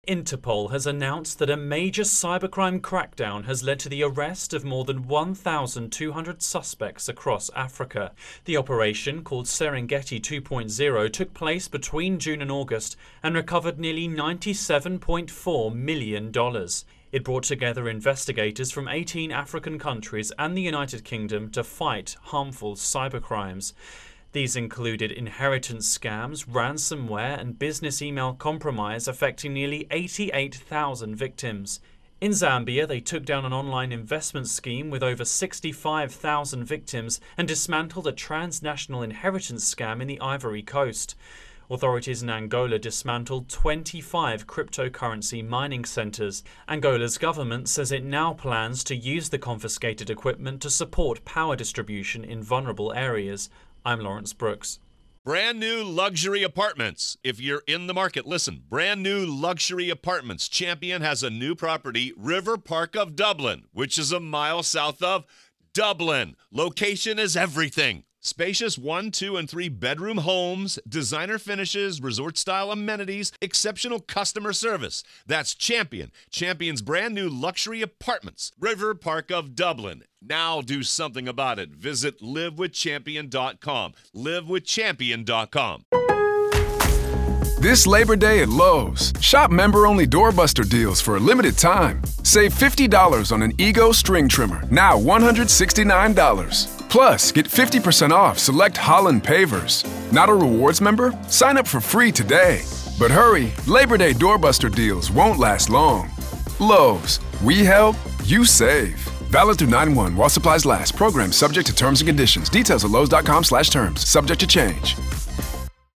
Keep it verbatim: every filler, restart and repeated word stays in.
Interpol has announced that a major cybercrime crackdown has led to the arrest of more than one thousand two hundred suspects across Africa. The operation, called Serengeti two point oh, took place between June and August and recovered nearly ninety-seven point four million dollars. It brought together investigators from eighteen African countries and the United Kingdom to fight harmful cybercrimes. These included inheritance scams, ransomware, and business email compromise affecting nearly eighty-eight thousand victims. In Zambia, they took down an online investment scheme with over sixty-five thousand victims and dismantled a transnational inheritance scam in the Ivory Coast. Authorities in Angola dismantled twenty-five cryptocurrency mining centers. Angola's government says it now plans to use the confiscated equipment to support power distribution in vulnerable areas. I'm Lawrence Brooks. Brand new luxury apartments. If you're in the market, listen. Brand new luxury apartments. Champion has a new property, River Park of Dublin, which is a mile south of Dublin. Location is everything. Spacious one, two, and three bedroom homes, designer finishes, resort-style amenities, exceptional customer service. That's Champion. Champion's brand new luxury apartments. River Park of Dublin. Now do something about it. Visit live with champion dot com. live with champion dot com. This Labor Day at Lowe's, shop member-only doorbuster deals for a limited time. Save fifty dollars on an Ego string trimmer, now one hundred sixty-nine dollars. Plus, get fifty percent off select Holland pavers. Not a rewards member? Sign up for free today. But hurry, Labor Day doorbuster deals won't last long. Lowe's, we help, you save. Valid through nine one while supplies last. Program subject to terms and conditions. Details at lowes dot com slash terms. Subject to change.